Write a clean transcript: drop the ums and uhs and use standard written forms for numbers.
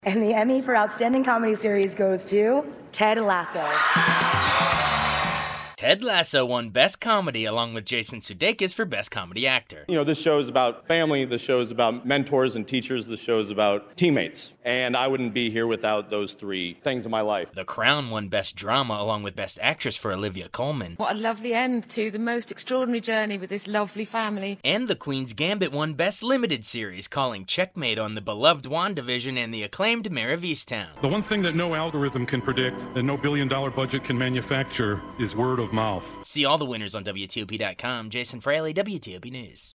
And the Emmy for Outstanding Comedy Series goes to Ted Lasso. Ted Lasso won Best Comedy along with Jason Sudeikis for Best Comedy Actor. You know, this show is about family, this show is about mentors and teachers, this show is about teammates. And I wouldn't be here without those three things in my life. The Crown won Best Drama along with Best Actress for Olivia Colman. What a lovely end to the most extraordinary journey with this lovely family. And The Queen's Gambit won Best Limited Series, calling checkmate on the beloved WandaVision and the acclaimed Mare of Easttown. The one thing that no algorithm can predict and no billion-dollar budget can manufacture is word of mouth. See all the winners on WTOP.com. Jason Fraley, WTOP News.